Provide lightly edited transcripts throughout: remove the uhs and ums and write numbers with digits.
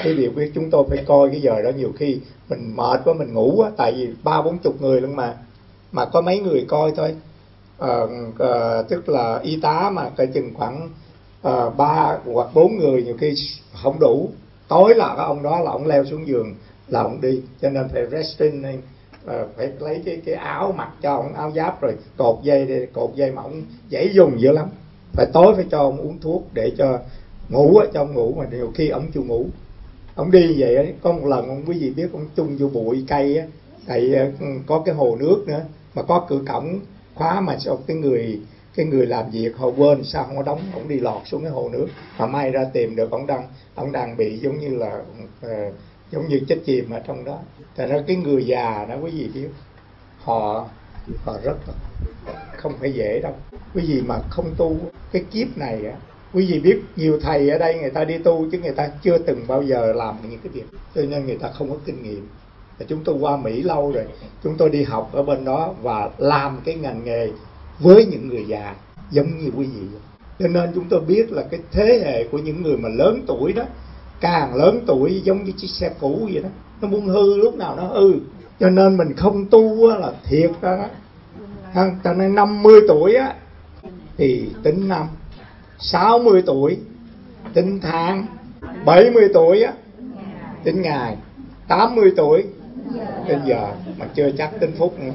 Quý vị biết chúng tôi phải coi cái giờ đó, nhiều khi mình mệt quá mình ngủ á, tại vì 30-40 người luôn mà có mấy người coi thôi. Tức là y tá mà coi chừng khoảng 3 hoặc 4 người, nhiều khi không đủ. Tối là cái ông đó là ông leo xuống giường là ông đi, cho nên phải resting, phải lấy cái áo mặc cho ông, áo giáp, rồi cột dây mà ông dễ dùng dữ lắm. Phải tối phải cho ông uống thuốc để cho ngủ á, cho ông ngủ, mà nhiều khi ông chưa ngủ. Ông đi vậy ấy, có một lần ông quý vị biết ông chung vô bụi cây á, tại có cái hồ nước nữa mà có cửa cổng khóa, mà sao cái người làm việc họ quên sao không có đóng, ông đi lọt xuống cái hồ nước, mà may ra tìm được ông đang bị giống như là chết chìm ở trong đó. Tại ra cái người già đó quý vị biết họ rất là không phải dễ đâu. Quý vị mà không tu cái kiếp này á, quý vị biết nhiều thầy ở đây người ta đi tu chứ người ta chưa từng bao giờ làm những cái việc, cho nên người ta không có kinh nghiệm. Chúng tôi qua Mỹ lâu rồi, chúng tôi đi học ở bên đó và làm cái ngành nghề với những người già giống như quý vị, cho nên chúng tôi biết là cái thế hệ của những người mà lớn tuổi đó, càng lớn tuổi giống như chiếc xe cũ vậy đó, nó muốn hư lúc nào nó hư. Cho nên mình không tu là thiệt ra đó. Cho nên 50 tuổi á thì tính năm, 60 tuổi tính tháng, 70 tuổi á tính ngày, 80 tuổi tính giờ, mà chưa chắc tính phút nữa.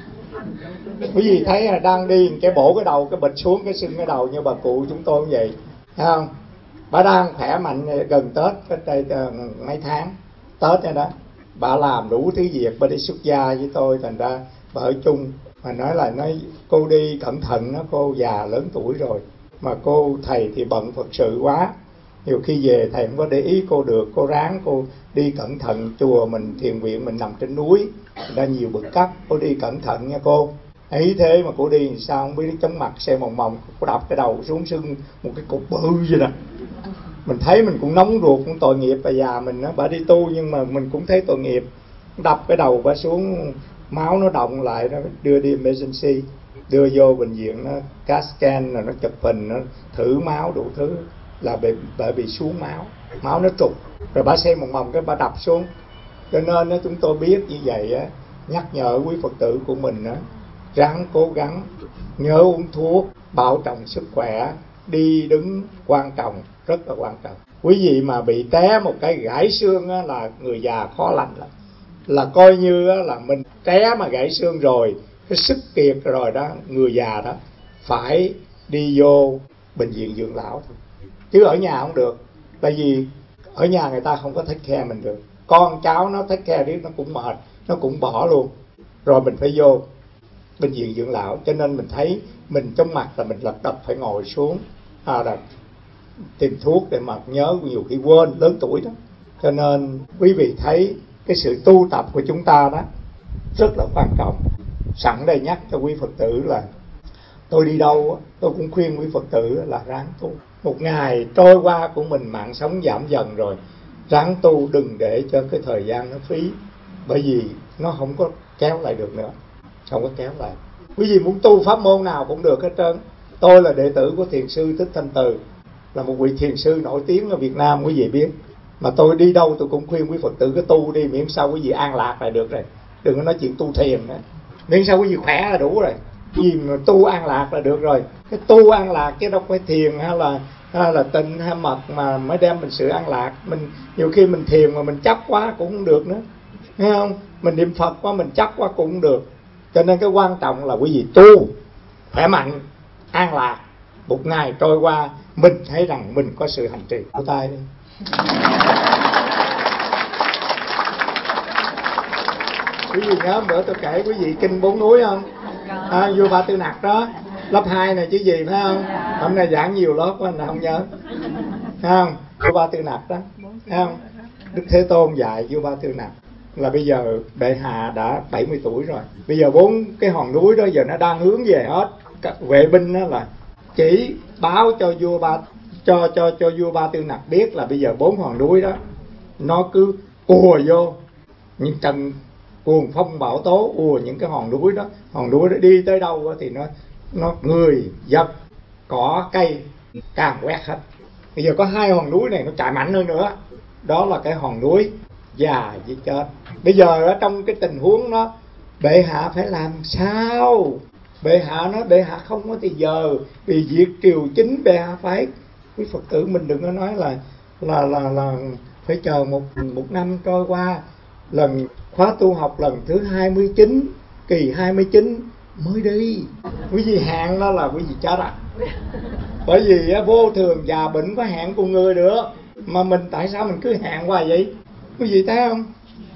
Quý vị thấy là đang đi cái bổ cái đầu, cái bịch xuống cái sưng cái đầu như bà cụ chúng tôi cũng vậy, thấy không? Bà đang khỏe mạnh, gần Tết cách đây mấy tháng Tết này đó, bà làm đủ thứ việc, bà đi xuất gia với tôi, thành ra bà ở chung mà nói cô đi cẩn thận đó, cô già lớn tuổi rồi, mà cô thầy thì bận Phật sự quá, nhiều khi về thầy không có để ý cô được, cô ráng cô đi cẩn thận. Chùa mình, thiền viện mình nằm trên núi, ra nhiều bậc cấp, cô đi cẩn thận nha cô. Ấy thế mà cô đi sao không biết, chóng mặt xe mòng mòng, cô đập cái đầu xuống sưng một cái cục bự vậy nè. Mình thấy mình cũng nóng ruột, cũng tội nghiệp bà già mình đó, bà đi tu nhưng mà mình cũng thấy tội nghiệp. Đập cái đầu bà xuống, máu nó động lại, nó đưa đi emergency, đưa vô bệnh viện, nó CAT scan rồi nó chụp hình, nó thử máu đủ thứ, là bà bị xuống máu nó trục, rồi bà xem một mòng cái bà đập xuống. Cho nên chúng tôi biết như vậy á, nhắc nhở quý Phật tử của mình á, ráng cố gắng nhớ uống thuốc, bảo trọng sức khỏe, đi đứng quan trọng, rất là quan trọng. Quý vị mà bị té một cái gãy xương á, là người già khó lành lắm, là coi như á, là mình té mà gãy xương rồi, cái sức kiệt rồi đó, người già đó phải đi vô bệnh viện dưỡng lão thôi, chứ ở nhà không được. Tại vì ở nhà người ta không có take care mình được, con cháu nó take care riết nó cũng mệt, nó cũng bỏ luôn, rồi mình phải vô bệnh viện dưỡng lão. Cho nên mình thấy mình trong mặt là mình lật đật phải ngồi xuống là tìm thuốc để mà nhớ, nhiều khi quên, lớn tuổi đó. Cho nên quý vị thấy cái sự tu tập của chúng ta đó rất là quan trọng. Sẵn đây nhắc cho quý Phật tử là tôi đi đâu tôi cũng khuyên quý Phật tử là ráng tu. Một ngày trôi qua của mình, mạng sống giảm dần rồi, ráng tu, đừng để cho cái thời gian nó phí, bởi vì nó không có kéo lại được nữa, không có kéo lại. Quý vị muốn tu pháp môn nào cũng được hết trơn. Tôi là đệ tử của thiền sư Thích Thanh Từ, là một vị thiền sư nổi tiếng ở Việt Nam, quý vị biết. Mà tôi đi đâu tôi cũng khuyên quý Phật tử cứ tu đi, miễn sao quý vị an lạc là được rồi, đừng có nói chuyện tu thiền nữa, miễn sao quý vị khỏe là đủ rồi. Gì mà tu an lạc là được rồi. Cái tu an lạc chứ đâu phải thiền hay là tịnh hay mật mà mới đem mình sự an lạc. Mình nhiều khi mình thiền mà mình chắc quá cũng không được nữa, thấy không? Mình niệm Phật quá mình chắc quá cũng không được. Cho nên cái quan trọng là quý vị tu khỏe mạnh, an lạc, một ngày trôi qua mình thấy rằng mình có sự hành trì. Vỗ tay đi. Quý vị nhớ bữa tôi kể quý vị kinh 4 núi không? Vua Ba Tư Nặc đó, lớp 2 này chứ gì, phải không? Hôm nay giảng nhiều lớp quá anh không nhớ, phải không? Vua Ba Tư Nặc đó, phải không? Đức Thế Tôn dạy vua Ba Tư Nặc là bây giờ bệ hạ đã 70 tuổi rồi, bây giờ 4 cái hòn núi đó giờ nó đang hướng về hết. Các vệ binh đó là chỉ báo cho vua Ba Tư Nặc biết là bây giờ 4 hòn núi đó nó cứ ùa vô những trận cuồng phong bão tố, ùa những cái hòn núi đó đi tới đâu thì nó người vật cỏ cây càng quét hết. Bây giờ có 2 hòn núi này nó chạy mạnh hơn nữa, đó là cái hòn núi, già với chết. Bây giờ ở trong cái tình huống đó, bệ hạ phải làm sao? Bệ hạ nói bệ hạ không có thì giờ, vì việc triều chính bệ hạ phải. Quý Phật tử mình đừng có nói là phải chờ một năm trôi qua, lần khóa tu học lần thứ 29, kỳ 29 mới đi. Quý vị hẹn đó là quý vị chết à. Bởi vì vô thường già bệnh có hẹn cùng người được, mà mình tại sao mình cứ hẹn hoài vậy? Quý vị thấy không?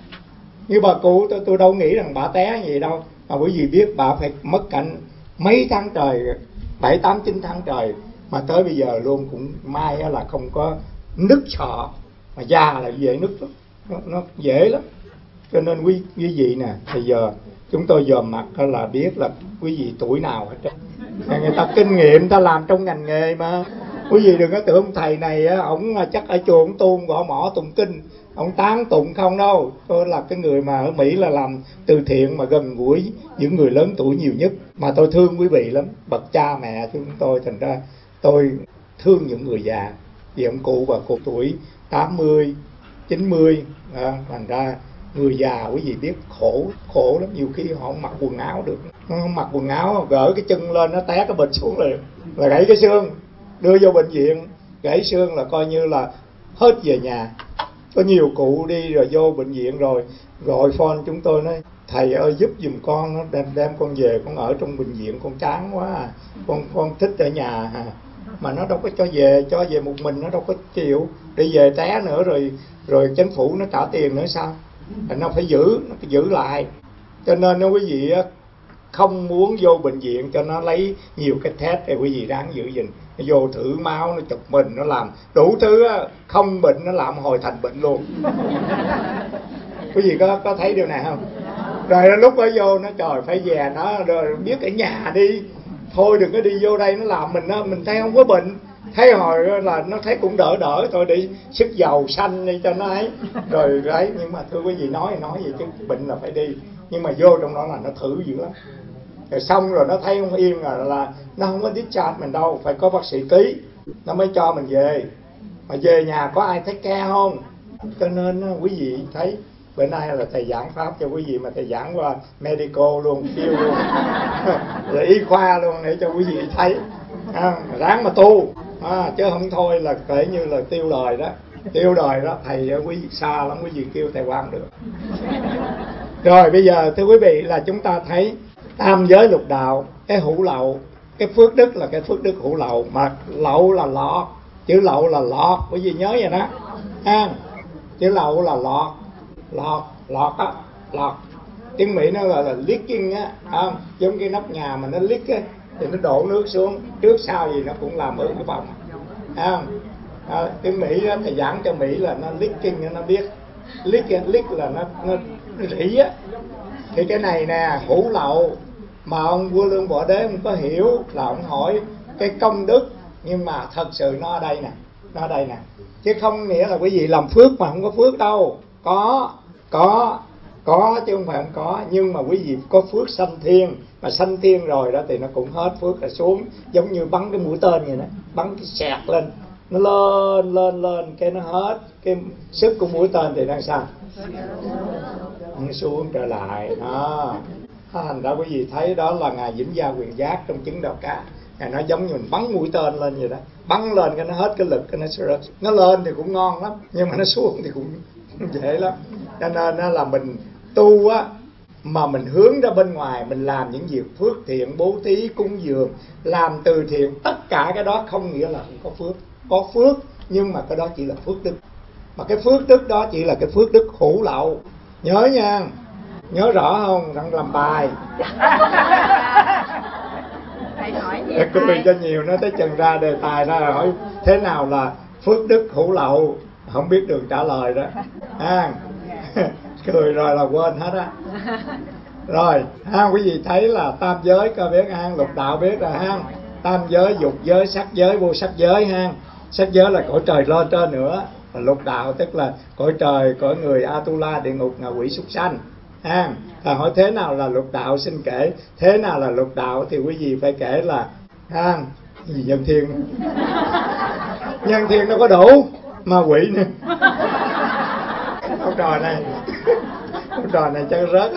Như bà cụ tôi đâu nghĩ rằng bà té gì đâu, mà quý vị biết bà phải mất cảnh mấy tháng trời, 7, 8, 9 tháng trời, mà tới bây giờ luôn cũng may là không có nứt sọ. Mà già là dễ nứt lắm, nó dễ lắm. Cho nên quý vị nè, bây giờ chúng tôi dòm mặt là biết là quý vị tuổi nào hết trơn. Người ta kinh nghiệm, ta làm trong ngành nghề mà. Quý vị đừng có tưởng ông thầy này ổng chắc ở chùa ổng tu gõ mỏ tụng kinh, ông tán tụng không đâu. Tôi là cái người mà ở Mỹ là làm từ thiện mà gần gũi những người lớn tuổi nhiều nhất, mà tôi thương quý vị lắm, bậc cha mẹ chúng tôi, thành ra tôi thương những người già. Vì ông cụ và cụ tuổi 80, 90, thành ra người già quý vị biết khổ lắm. Nhiều khi họ không mặc quần áo được, nó không mặc quần áo, gỡ cái chân lên nó té cái bịch xuống là gãy cái xương, đưa vô bệnh viện gãy xương là coi như là hết về nhà. Có nhiều cụ đi rồi vô bệnh viện rồi gọi phone chúng tôi nói thầy ơi giúp giùm con, nó đem con về, con ở trong bệnh viện con chán quá à. Con thích ở nhà à. Mà nó đâu có cho về một mình, nó đâu có chịu, đi về té nữa rồi chính phủ nó trả tiền nữa sao? Nó phải giữ lại. Cho nên nếu quý vị không muốn vô bệnh viện cho nó lấy nhiều cái test thì quý vị ráng giữ gìn. Nó vô thử máu, nó chụp mình, nó làm đủ thứ, không bệnh nó làm hồi thành bệnh luôn. Quý vị có thấy điều này không? Rồi lúc đó vô nó trời phải về nó rồi biết ở nhà đi, thôi đừng có đi vô đây nó làm mình thấy không có bệnh, thấy hồi là nó thấy cũng đỡ thôi, để sức dầu xanh đi cho nó ấy rồi đấy. Nhưng mà thưa quý vị, nói vậy chứ bệnh là phải đi, nhưng mà vô trong đó là nó thử dữ lắm. Rồi xong rồi nó thấy không yên rồi là nó không có discharge mình đâu, phải có bác sĩ ký nó mới cho mình về. Mà về nhà có ai take care không? Cho nên quý vị thấy bữa nay là thầy giảng pháp cho quý vị, mà thầy giảng qua medical luôn, field luôn rồi y khoa luôn, để cho quý vị thấy ráng mà tu chứ không thôi là kể như là tiêu đời đó. Thầy quý vị xa lắm, quý vị kêu thầy qua không được. Rồi bây giờ thưa quý vị là chúng ta thấy tam giới lục đạo, cái hữu lậu, cái phước đức là cái phước đức hữu lậu, mà lậu là lọt, chữ lậu là lọt, quý vị nhớ vậy đó chữ lậu là lọt á, lọt. Tiếng Mỹ nó gọi là leaking á, giống cái nóc nhà mà nó leak á, thì nó đổ nước xuống, trước sau gì nó cũng làm ướt cái phòng. Tiếng Mỹ đó, thầy giảng cho Mỹ là nó leaking, nó biết leak là nó rỉ á. Thì cái này nè, hữu lậu, mà ông vua Lương Bọ Đế không có hiểu, là ông hỏi cái công đức, nhưng mà thật sự nó ở đây nè, chứ không nghĩa là quý vị làm phước mà không có phước đâu. Có chứ không phải không có, nhưng mà quý vị có phước sanh thiên, mà sanh thiên rồi đó thì nó cũng hết phước, là xuống giống như bắn cái mũi tên vậy đó, bắn cái sẹt lên, nó lên cái nó hết cái sức của mũi tên thì đang sao nó xuống trở lại đó. Thành ra quý vị thấy đó là ngài Vĩnh Gia Quyền Giác trong chứng Đạo Ca, ngài nói giống như mình bắn mũi tên lên vậy đó, bắn lên cái nó hết cái lực, cái nó rớt. Nó lên thì cũng ngon lắm, nhưng mà nó xuống thì cũng dễ lắm. Cho nên là mình tu á, mà mình hướng ra bên ngoài, mình làm những việc phước thiện, bố thí, cúng dường, làm từ thiện, tất cả cái đó không nghĩa là không có phước. Có phước, nhưng mà cái đó chỉ là phước đức. Mà cái phước đức đó chỉ là cái phước đức hữu lậu. Nhớ nha, nhớ rõ không? Đang làm bài cười cho nhiều, nó tới chừng ra đề tài ra là hỏi thế nào là phước đức hữu lậu, không biết đường trả lời đó cười rồi là quên hết á. Rồi quý vị thấy là tam giới có biết lục đạo biết rồi tam giới, dục giới, sắc giới, vô sắc giới sắc giới là cõi trời lên trên nữa, lục đạo tức là cõi trời, cõi người, Atula, địa ngục, ngạ quỷ, súc sanh hỏi thế nào là lục đạo, xin kể thế nào là lục đạo, thì quý vị phải kể là gì nhân thiên nó có đủ, ma quỷ nữa Học trò này học trò này chân rớt.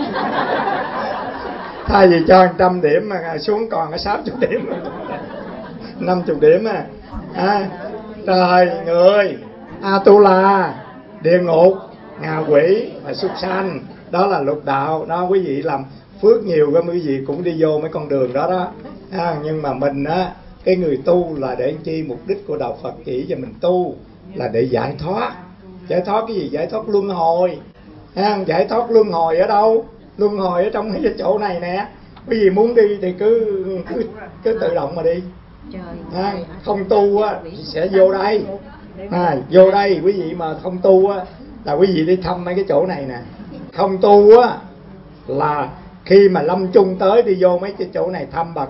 Thay vì cho 100 điểm mà xuống còn có 60 điểm, 50 điểm trời, người Atula, địa ngục, ngạ quỷ và súc sanh, đó là lục đạo đó. Quý vị làm phước nhiều cái quý vị cũng đi vô mấy con đường đó đó. Nhưng mà mình cái người tu là để chi? Mục đích của đạo Phật chỉ cho mình tu là để giải thoát. Giải thoát cái gì? Giải thoát luân hồi. Giải thoát luân hồi ở đâu? Luân hồi ở trong cái chỗ này nè. Quý vị muốn đi thì cứ tự động mà đi. Không tu sẽ vô đây. Vô đây quý vị mà không tu là quý vị đi thăm mấy cái chỗ này nè. Không tu là khi mà lâm chung tới đi vô mấy cái chỗ này thăm bà